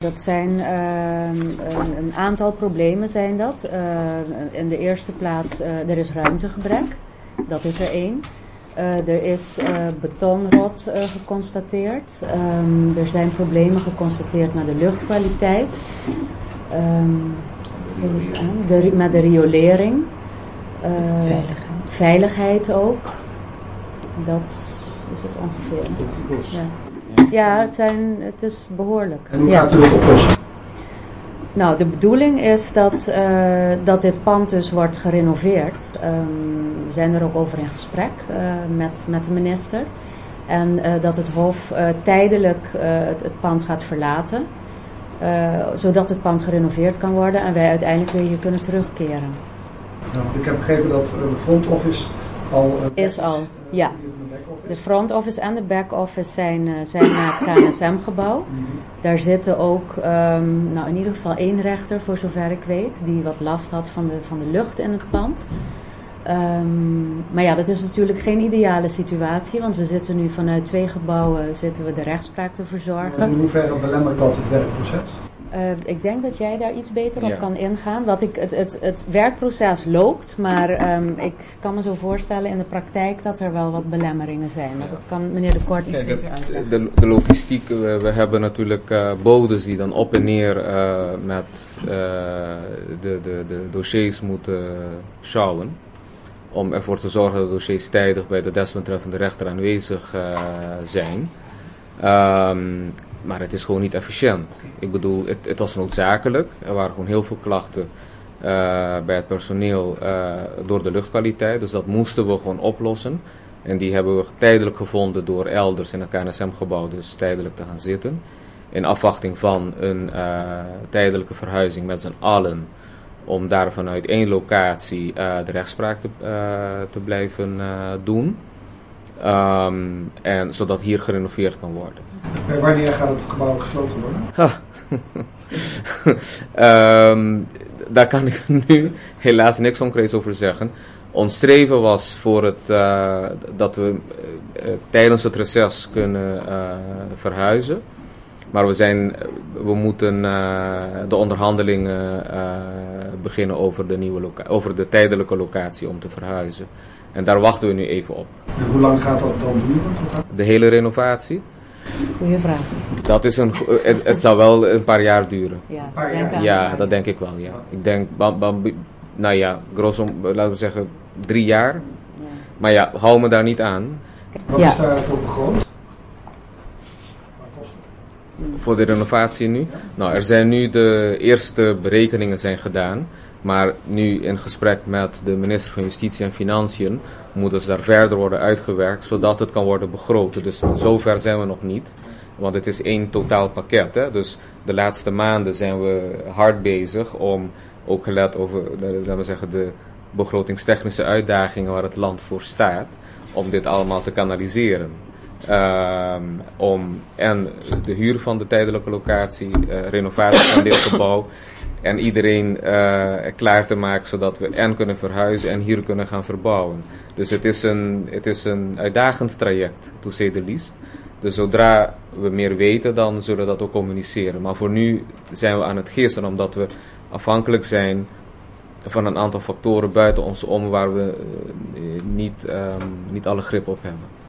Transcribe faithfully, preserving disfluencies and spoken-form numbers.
Dat zijn uh, een, een aantal problemen zijn dat. Uh, in de eerste plaats, uh, er is ruimtegebrek. Dat is er één. Uh, er is uh, betonrot uh, geconstateerd. Um, er zijn problemen geconstateerd met de luchtkwaliteit. Um, de, met de riolering. Uh, Veiligheid. Veiligheid ook. Dat is het ongeveer. Ja. Ja, het, zijn, het is behoorlijk. En hoe ja. gaat u dat oplossen? Nou, de bedoeling is dat, uh, dat dit pand dus wordt gerenoveerd. Um, we zijn er ook over in gesprek uh, met, met de minister. En uh, dat het Hof uh, tijdelijk uh, het, het pand gaat verlaten. Uh, zodat het pand gerenoveerd kan worden en wij uiteindelijk weer hier kunnen terugkeren. Nou, ik heb begrepen dat uh, de front office al... Uh, is al, uh, ja. De front office en de back office zijn, uh, zijn naar het K N S M-gebouw. Mm-hmm. Daar zitten ook um, nou in ieder geval één rechter, voor zover ik weet, die wat last had van de, van de lucht in het pand. Um, maar ja, dat is natuurlijk geen ideale situatie, want we zitten nu vanuit twee gebouwen zitten we de rechtspraak te verzorgen. In hoeverre belemmert dat het werkproces? Uh, ik denk dat jij daar iets beter ja. op kan ingaan. Wat ik, het, het, het werkproces loopt, maar um, ik kan me zo voorstellen in de praktijk dat er wel wat belemmeringen zijn. Ja. Dat kan meneer De Kort iets Kijk, beter uitleggen. De, de logistiek, we, we hebben natuurlijk uh, bodes die dan op en neer uh, met uh, de, de, de dossiers moeten sjouwen. Om ervoor te zorgen dat de dossiers tijdig bij de desbetreffende rechter aanwezig uh, zijn. Um, Maar het is gewoon niet efficiënt. Ik bedoel, het, het was noodzakelijk. Er waren gewoon heel veel klachten uh, bij het personeel uh, door de luchtkwaliteit. Dus dat moesten we gewoon oplossen. En die hebben we tijdelijk gevonden door elders in het K N S M-gebouw dus tijdelijk te gaan zitten. In afwachting van een uh, tijdelijke verhuizing met z'n allen. Om daar vanuit één locatie uh, de rechtspraak te, uh, te blijven uh, doen. Um, en zodat hier gerenoveerd kan worden. Bij wanneer gaat het gebouw gesloten worden? um, daar kan ik nu helaas niks concreets over zeggen. Ons streven was voor het, uh, dat we uh, tijdens het reces kunnen uh, verhuizen. Maar we, zijn, we moeten uh, de onderhandelingen uh, beginnen over de, nieuwe loca- over de tijdelijke locatie om te verhuizen. En daar wachten we nu even op. En hoe lang gaat dat dan duren? De hele renovatie? Goeie vraag. Dat is een, het, het zou wel een paar jaar duren. Ja, Een paar denk jaar. Ja, dat denk ik wel, ja. Ik denk, bam, bam, nou ja, grosso, laten we zeggen drie jaar. Ja. Maar ja, hou me daar niet aan. Wat Ja. is daarvoor begroot? Wat kost het? Voor de renovatie nu. Nou, er zijn nu de eerste berekeningen zijn gedaan. Maar nu in gesprek met de minister van Justitie en Financiën moet het daar verder worden uitgewerkt, zodat het kan worden begroot. Dus zover zijn we nog niet, want het is één totaal pakket. Hè? Dus de laatste maanden zijn we hard bezig om, ook gelet over laten we zeggen, de begrotingstechnische uitdagingen waar het land voor staat, om dit allemaal te kanaliseren. Um, om en de huur van de tijdelijke locatie, uh, renovatie van dit gebouw en iedereen uh, klaar te maken zodat we en kunnen verhuizen en hier kunnen gaan verbouwen. Dus het is een, het is een uitdagend traject, to say the least. Dus zodra we meer weten, dan zullen we dat ook communiceren. Maar voor nu zijn we aan het gissen, omdat we afhankelijk zijn van een aantal factoren buiten ons om waar we uh, niet, um, niet alle grip op hebben.